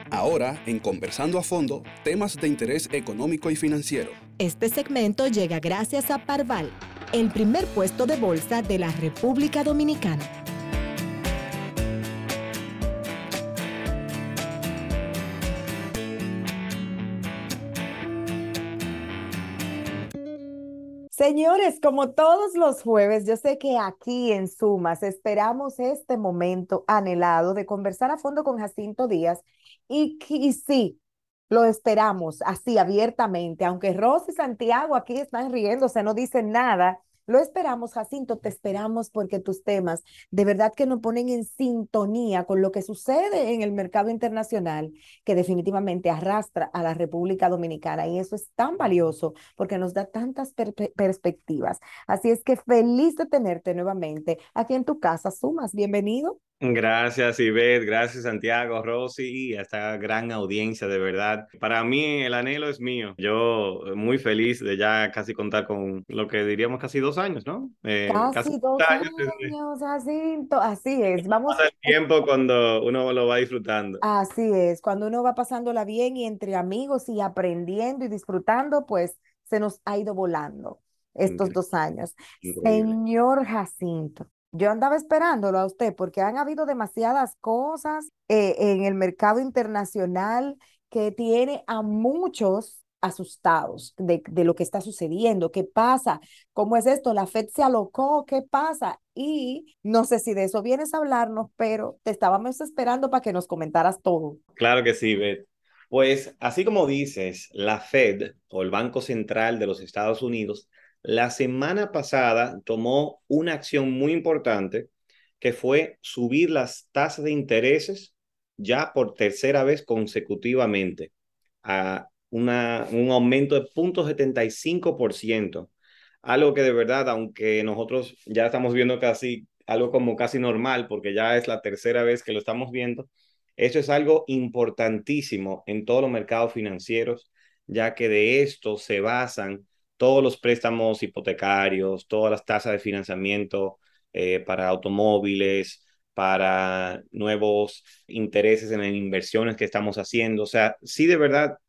Ahora, en Conversando a Fondo, temas de interés económico y financiero. Este segmento llega gracias a Parval, el primer puesto de bolsa de la República Dominicana. Señores, como todos los jueves, yo sé que aquí en Sumas esperamos este momento anhelado de conversar a fondo con Jacinto Díaz y sí, lo esperamos así abiertamente, aunque Rosy y Santiago aquí están riéndose, no dicen nada. Lo esperamos, Jacinto, te esperamos porque tus temas de verdad que nos ponen en sintonía con lo que sucede en el mercado internacional, que definitivamente arrastra a la República Dominicana y eso es tan valioso porque nos da tantas perspectivas. Así es que feliz de tenerte nuevamente aquí en tu casa, Sumas. Bienvenido. Gracias, Ivette, gracias, Santiago, Rosy, y a esta gran audiencia, de verdad. Para mí, el anhelo es mío. Yo muy feliz de ya casi contar con lo que diríamos casi 2 años, ¿no? Casi Casi dos 2 años desde años, Jacinto. Así es. Vamos. pasa el tiempo cuando uno lo va disfrutando. Así es, cuando uno va pasándola bien y entre amigos y aprendiendo y disfrutando, pues se nos ha ido volando estos Increíble, 2 años. increíble. Señor Jacinto, yo andaba esperándolo a usted porque han habido demasiadas cosas en el mercado internacional que tiene a muchos asustados de lo que está sucediendo. ¿Qué pasa? ¿Cómo es esto? ¿La Fed se alocó? ¿Qué pasa? Y no sé si de eso vienes a hablarnos, pero te estábamos esperando para que nos comentaras todo. Claro que sí, Ivette. Pues así como dices, la Fed o el Banco Central de los Estados Unidos, la semana pasada tomó una acción muy importante que fue subir las tasas de intereses ya por tercera vez consecutivamente a un aumento de 0,75%. Algo que de verdad, aunque nosotros ya estamos viendo casi algo como casi normal, porque ya es la tercera vez que lo estamos viendo, eso es algo importantísimo en todos los mercados financieros, ya que de esto se basan todos los préstamos hipotecarios, todas las tasas de financiamiento para automóviles, para nuevos intereses en inversiones que estamos haciendo. O sea, sí de verdad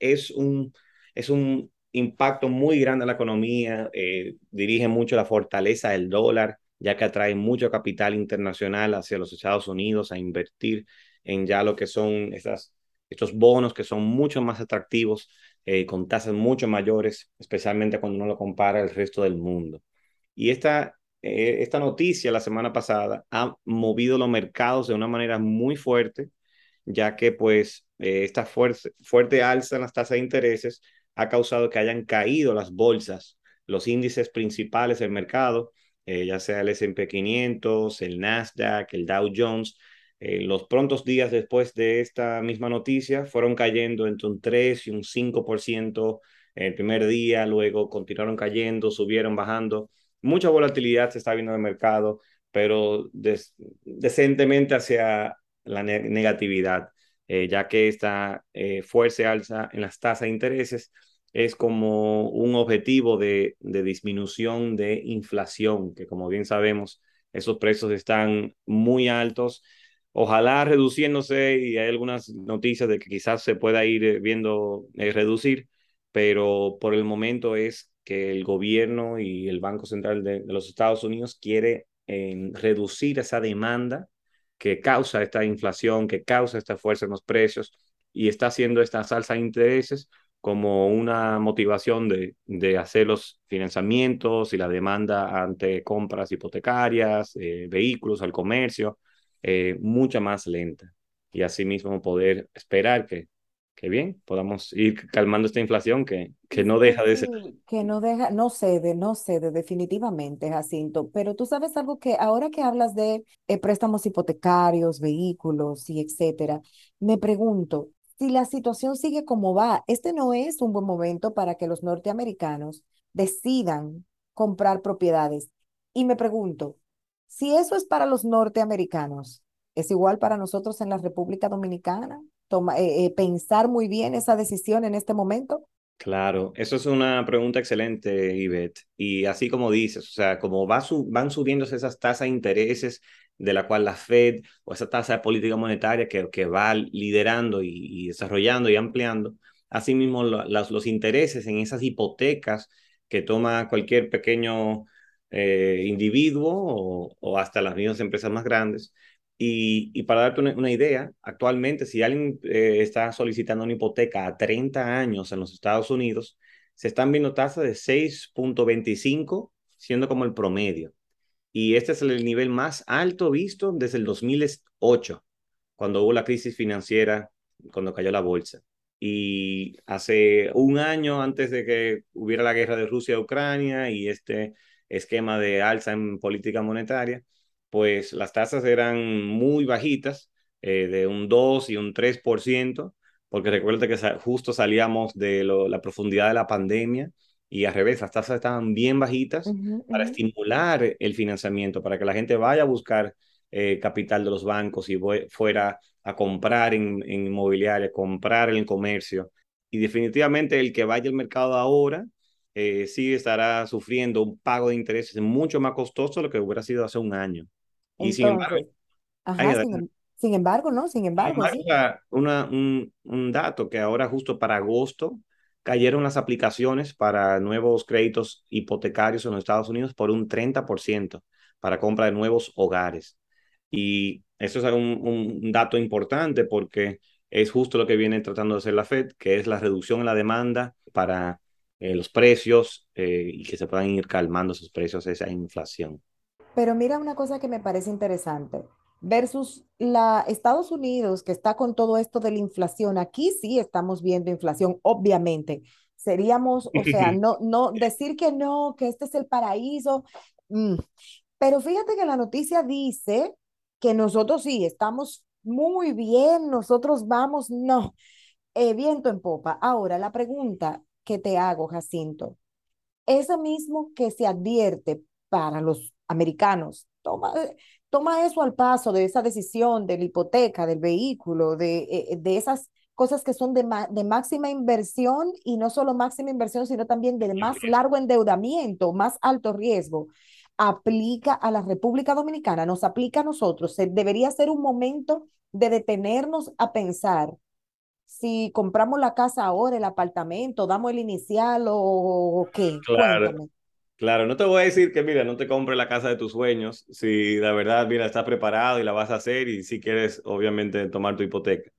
es un impacto muy grande a la economía, dirige mucho la fortaleza del dólar, ya que atrae mucho capital internacional hacia los Estados Unidos a invertir en ya lo que son estos bonos que son mucho más atractivos, con tasas mucho mayores, especialmente cuando uno lo compara al resto del mundo. Y esta noticia la semana pasada ha movido los mercados de una manera muy fuerte, ya que pues esta fuerte alza en las tasas de intereses ha causado que hayan caído las bolsas, los índices principales del mercado, ya sea el S&P 500, el Nasdaq, el Dow Jones. Los prontos días después de esta misma noticia fueron cayendo entre un 3 y un 5% el primer día, luego continuaron cayendo, subieron, bajando. Mucha volatilidad se está viendo en el mercado, pero decentemente hacia la negatividad, ya que esta fuerza alza en las tasas de intereses es como un objetivo de disminución de inflación, que como bien sabemos, esos precios están muy altos, ojalá reduciéndose, y hay algunas noticias de que quizás se pueda ir viendo reducir, pero por el momento es que el gobierno y el Banco Central de los Estados Unidos quiere reducir esa demanda que causa esta inflación, que causa esta fuerza en los precios, y está haciendo esta salsa de intereses como una motivación de hacer los financiamientos y la demanda ante compras hipotecarias, vehículos al comercio, mucha más lenta. Y asimismo poder esperar que bien, podamos ir calmando esta inflación que no deja de ser. Sí, que no deja, no cede definitivamente, Jacinto. Pero tú sabes algo que ahora que hablas de préstamos hipotecarios, vehículos y etcétera, me pregunto, si la situación sigue como va, este no es un buen momento para que los norteamericanos decidan comprar propiedades. Y me pregunto, si eso es para los norteamericanos, ¿es igual para nosotros en la República Dominicana? Pensar muy bien esa decisión en este momento. Claro, eso es una pregunta excelente, Ivette. Y así como dices, o sea, como van subiéndose esas tasas de intereses de la cual la Fed o esa tasa de política monetaria que va liderando y desarrollando y ampliando, asimismo los intereses en esas hipotecas que toma cualquier pequeño individuo o hasta las mismas empresas más grandes. Y para darte una idea, actualmente si alguien está solicitando una hipoteca a 30 años en los Estados Unidos, se están viendo tasas de 6.25, siendo como el promedio. Y este es el nivel más alto visto desde el 2008, cuando hubo la crisis financiera, cuando cayó la bolsa. Y hace un año antes de que hubiera la guerra de Rusia a Ucrania y este esquema de alza en política monetaria, pues las tasas eran muy bajitas, de un 2 y un 3%, porque recuerda que justo salíamos de la profundidad de la pandemia y al revés, las tasas estaban bien bajitas Ujú, para ujú. estimular el financiamiento, para que la gente vaya a buscar capital de los bancos y fuera a comprar en inmobiliaria, comprar en el comercio. Y definitivamente el que vaya al mercado ahora sí estará sufriendo un pago de intereses mucho más costoso de lo que hubiera sido hace un año. Y sin embargo, Entonces, hay, ajá, sin embargo, ¿no? Sin embargo, además, sí. un dato que ahora justo para agosto cayeron las aplicaciones para nuevos créditos hipotecarios en los Estados Unidos por un 30% para compra de nuevos hogares. Y eso es un dato importante porque es justo lo que viene tratando de hacer la Fed, que es la reducción en la demanda para los precios y que se puedan ir calmando esos precios, esa inflación. Pero mira una cosa que me parece interesante, versus la Estados Unidos, que está con todo esto de la inflación. Aquí sí estamos viendo inflación, obviamente. Seríamos, o sea, no decir que no, que este es el paraíso. mm. Pero fíjate que la noticia dice que nosotros sí estamos muy bien, nosotros vamos, no, viento en popa. Ahora, la pregunta que te hago, Jacinto, eso mismo que se advierte para los americanos. Toma eso al paso de esa decisión de la hipoteca, del vehículo, de esas cosas que son de máxima inversión y no solo máxima inversión, sino también de más largo endeudamiento, más alto riesgo. Aplica a la República Dominicana, nos aplica a nosotros. Debería ser un momento de detenernos a pensar si compramos la casa ahora, el apartamento, damos el inicial o qué. Claro. Cuéntame. Claro, no te voy a decir que, mira, no te compres la casa de tus sueños, si la verdad, mira, estás preparado y la vas a hacer y si quieres, obviamente, tomar tu hipoteca.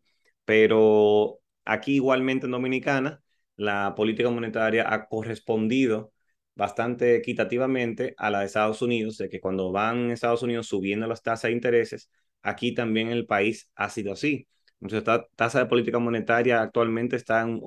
Pero aquí igualmente en Dominicana, la política monetaria ha correspondido bastante equitativamente a la de Estados Unidos, de que cuando van a Estados Unidos subiendo las tasas de intereses, aquí también en el país ha sido así. Entonces, esta tasa de política monetaria actualmente está en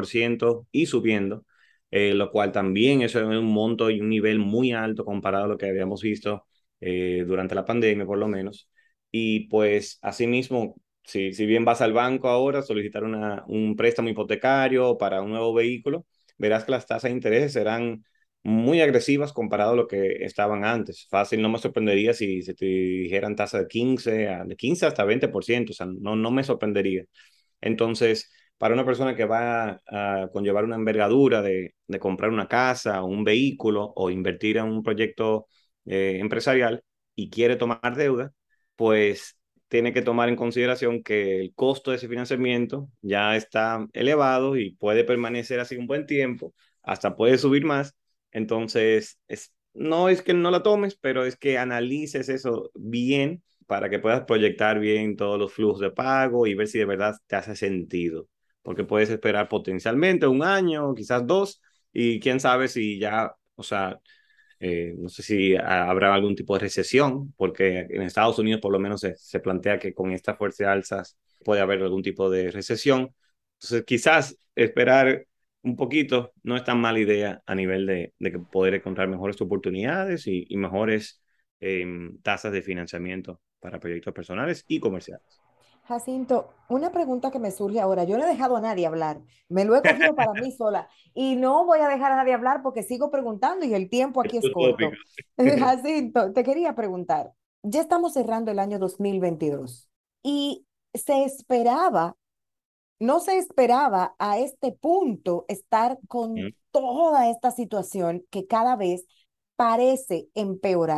8% y subiendo, lo cual también eso es un monto y un nivel muy alto comparado a lo que habíamos visto durante la pandemia, por lo menos. Y pues asimismo, si bien vas al banco ahora a solicitar un préstamo hipotecario para un nuevo vehículo, verás que las tasas de interés serán muy agresivas comparado a lo que estaban antes. Fácil, no me sorprendería si te dijeran tasa de 15 hasta 20%, o sea, no me sorprendería. Entonces, para una persona que va a conllevar una envergadura de comprar una casa o un vehículo o invertir en un proyecto empresarial y quiere tomar deuda, pues tiene que tomar en consideración que el costo de ese financiamiento ya está elevado y puede permanecer así un buen tiempo, hasta puede subir más. Entonces, no es que no la tomes, pero es que analices eso bien para que puedas proyectar bien todos los flujos de pago y ver si de verdad te hace sentido. Porque puedes esperar potencialmente un año, quizás dos, y quién sabe si ya, o sea, no sé si habrá algún tipo de recesión, porque en Estados Unidos por lo menos se plantea que con esta fuerza de alzas puede haber algún tipo de recesión. Entonces, quizás esperar un poquito no es tan mala idea a nivel de que poder encontrar mejores oportunidades y mejores tasas de financiamiento para proyectos personales y comerciales. Jacinto, una pregunta que me surge ahora. Yo no he dejado a nadie hablar. Me lo he cogido para mí sola y no voy a dejar a nadie hablar porque sigo preguntando y el tiempo aquí es Utópico. corto. Jacinto, te quería preguntar. Ya estamos cerrando el año 2022 y se esperaba, no se esperaba a este punto estar con toda esta situación que cada vez parece empeorar.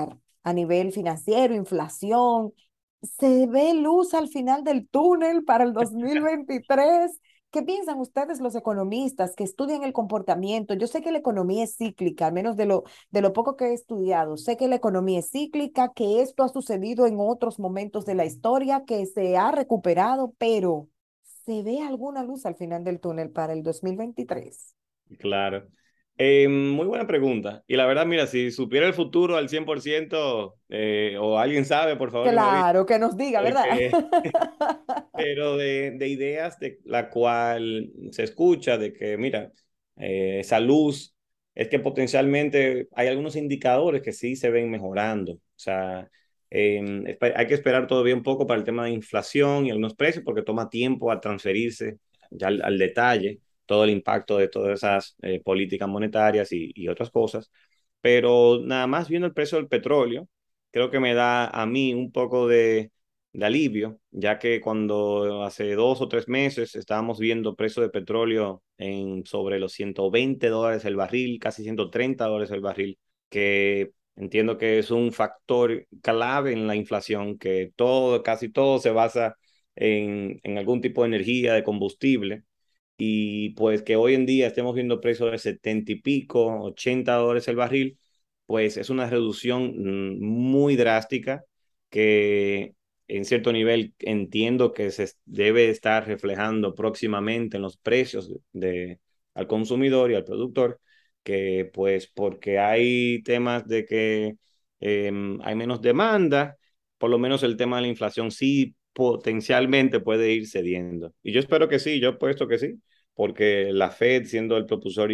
a nivel financiero, inflación. ¿Se ve luz al final del túnel para el 2023? ¿Qué piensan ustedes los economistas que estudian el comportamiento? Yo sé que la economía es cíclica, al menos de lo poco que he estudiado. Sé que la economía es cíclica, que esto ha sucedido en otros momentos de la historia, que se ha recuperado, pero ¿se ve alguna luz al final del túnel para el 2023? Claro. Muy buena pregunta. Y la verdad, mira, si supiera el futuro al 100%, o alguien sabe, por favor que me lo diga. Claro, que nos diga, ¿verdad? Porque, pero de ideas de la cual se escucha, de que, mira, esa luz, es que potencialmente hay algunos indicadores que sí se ven mejorando. O sea, hay que esperar todavía un poco para el tema de inflación y algunos precios, porque toma tiempo a transferirse ya al detalle todo el impacto de todas esas políticas monetarias y otras cosas. Pero nada más viendo el precio del petróleo, creo que me da a mí un poco de alivio, ya que cuando hace 2 o 3 meses estábamos viendo precio de petróleo en sobre los $120 el barril, casi $130 el barril, que entiendo que es un factor clave en la inflación, que todo, casi todo se basa en algún tipo de energía, de combustible, y pues que hoy en día estemos viendo precios de 70 y pico, $80 el barril, pues es una reducción muy drástica que en cierto nivel entiendo que se debe estar reflejando próximamente en los precios al consumidor y al productor, que pues porque hay temas de que hay menos demanda, por lo menos el tema de la inflación sí potencialmente puede ir cediendo. Y yo espero que sí, yo he puesto que sí, porque la Fed, siendo el propulsor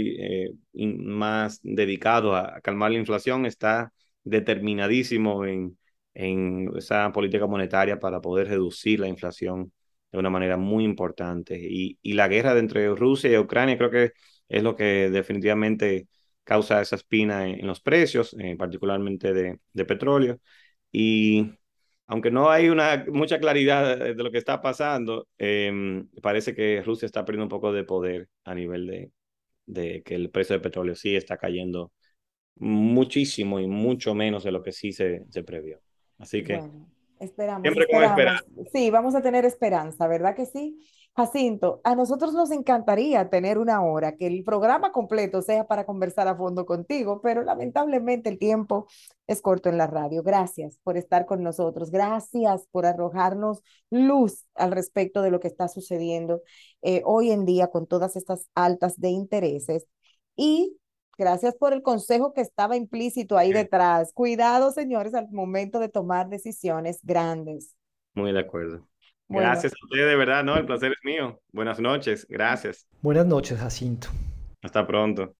más dedicado a calmar la inflación, está determinadísimo en esa política monetaria para poder reducir la inflación de una manera muy importante. Y la guerra entre Rusia y Ucrania creo que es lo que definitivamente causa esa espina en los precios, particularmente de petróleo. Y aunque no hay mucha claridad de lo que está pasando, parece que Rusia está perdiendo un poco de poder a nivel de que el precio del petróleo sí está cayendo muchísimo y mucho menos de lo que sí se previó. Así que Bueno, esperamos, siempre con esperanza. esperamos. Sí, vamos a tener esperanza, ¿verdad que sí? Jacinto, a nosotros nos encantaría tener una hora, que el programa completo sea para conversar a fondo contigo, pero lamentablemente el tiempo es corto en la radio. Gracias por estar con nosotros. Gracias por arrojarnos luz al respecto de lo que está sucediendo hoy en día con todas estas altas de intereses. Y gracias por el consejo que estaba implícito ahí detrás. Cuidado, señores, al momento de tomar decisiones grandes. Muy de acuerdo. Bueno, Gracias a usted, de verdad, ¿no? El placer es mío. Buenas noches. Gracias. Buenas noches, Jacinto. Hasta pronto.